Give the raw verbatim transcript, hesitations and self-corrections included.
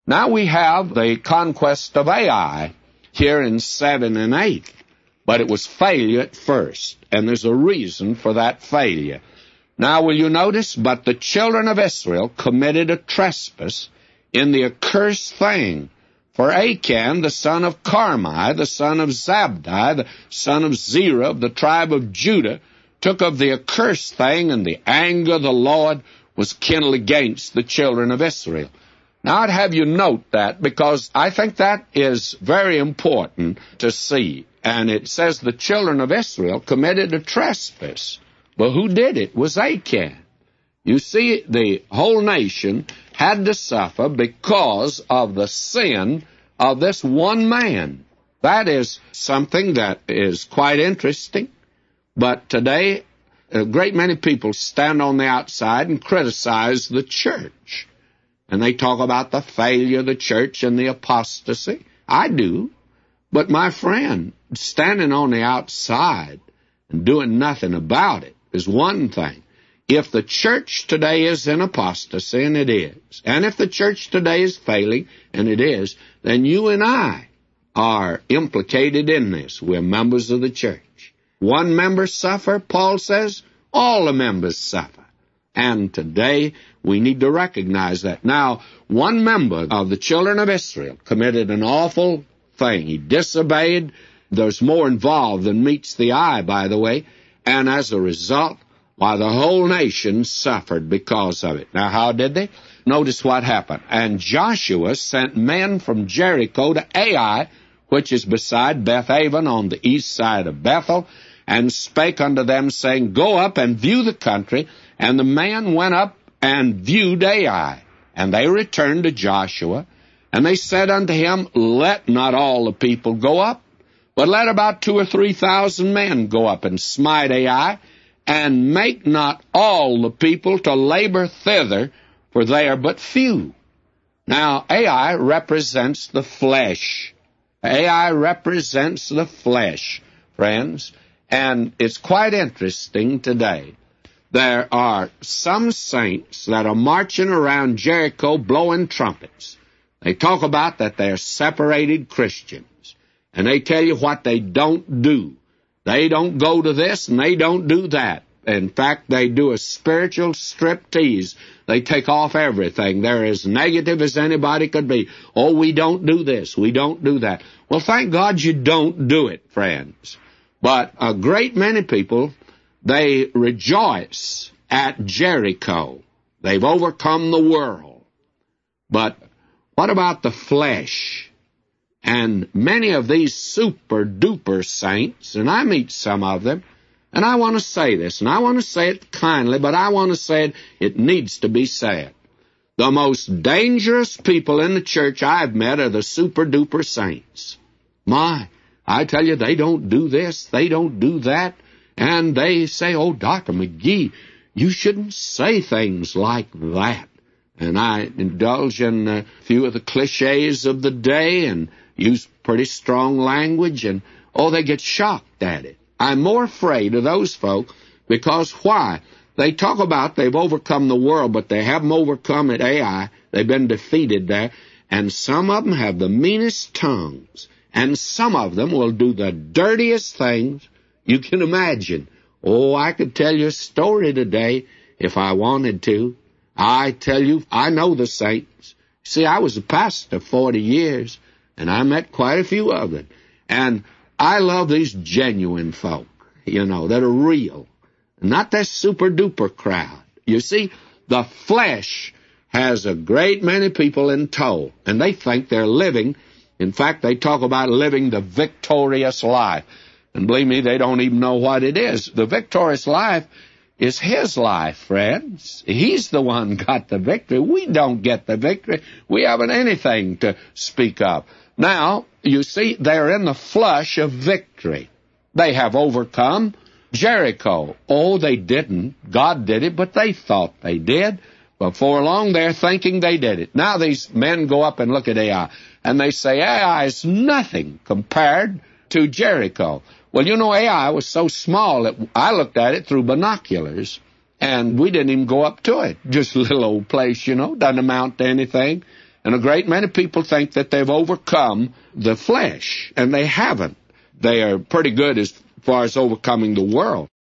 Now we have the conquest of Ai here in seven and eight, but it was failure at first, and there's a reason for that failure. Now will you notice, but the children of Israel committed a trespass in the accursed thing. For Achan, the son of Carmi, the son of Zabdi, the son of Zerah, of the tribe of Judah, took of the accursed thing, and the anger of the Lord was kindled against the children of Israel. Now I'd have you note that, because I think that is very important to see. And it says the children of Israel committed a trespass. But who did it? It was Achan. You see, the whole nation had to suffer because of the sin of this one man. That is something that is quite interesting. But today, a great many people stand on the outside and criticize the church. And they talk about the failure of the church and the apostasy. I do. But my friend, standing on the outside and doing nothing about it is one thing. If the church today is in apostasy, and it is, and if the church today is failing, and it is, then you and I are implicated in this. We're members of the church. One member suffer, Paul says, all the members suffer. And today we need to recognize that. Now, one member of the children of Israel committed an awful thing. He disobeyed. There's more involved than meets the eye, by the way. And as a result, why, the whole nation suffered because of it. Now, how did they? Notice what happened. And Joshua sent men from Jericho to Ai, which is beside Bethaven on the east side of Bethel, and spake unto them, saying, Go up and view the country. And the man went up and viewed Ai. And they returned to Joshua, and they said unto him, Let not all the people go up, but let about two or three thousand men go up and smite Ai, and make not all the people to labor thither, for they are but few. Now, Ai represents the flesh. Ai represents the flesh, friends, and it's quite interesting today. There are some saints that are marching around Jericho blowing trumpets. They talk about that they're separated Christians, and they tell you what they don't do. They don't go to this, and they don't do that. In fact, they do a spiritual striptease. They take off everything. They're as negative as anybody could be. Oh, we don't do this. We don't do that. Well, thank God you don't do it, friends. But a great many people, they rejoice at Jericho. They've overcome the world. But what about the flesh? And many of these super-duper saints, and I meet some of them, and I want to say this, and I want to say it kindly, but I want to say it, it needs to be said. The most dangerous people in the church I've met are the super-duper saints. My, I tell you, they don't do this, they don't do that, and they say, oh, Doctor McGee, you shouldn't say things like that. And I indulge in a few of the cliches of the day and use pretty strong language, and, oh, they get shocked at it. I'm more afraid of those folk because why? They talk about they've overcome the world, but they haven't overcome at Ai. They've been defeated there. And some of them have the meanest tongues. And some of them will do the dirtiest things you can imagine. Oh, I could tell you a story today if I wanted to. I tell you, I know the saints. See, I was a pastor forty years, and I met quite a few of them. And I love these genuine folk, you know, that are real, not that super-duper crowd. You see, the flesh has a great many people in tow, and they think they're living. In fact, they talk about living the victorious life. And believe me, they don't even know what it is. The victorious life is his life, friends. He's the one got the victory. We don't get the victory. We haven't anything to speak of. Now, you see, they're in the flush of victory. They have overcome Jericho. Oh, they didn't. God did it, but they thought they did. Before long, they're thinking they did it. Now these men go up and look at Ai, and they say, Ai is nothing compared to Jericho. Well, you know, Ai was so small that I looked at it through binoculars, and we didn't even go up to it. Just a little old place, you know, doesn't amount to anything. And a great many people think that they've overcome the flesh, and they haven't. They are pretty good as far as overcoming the world.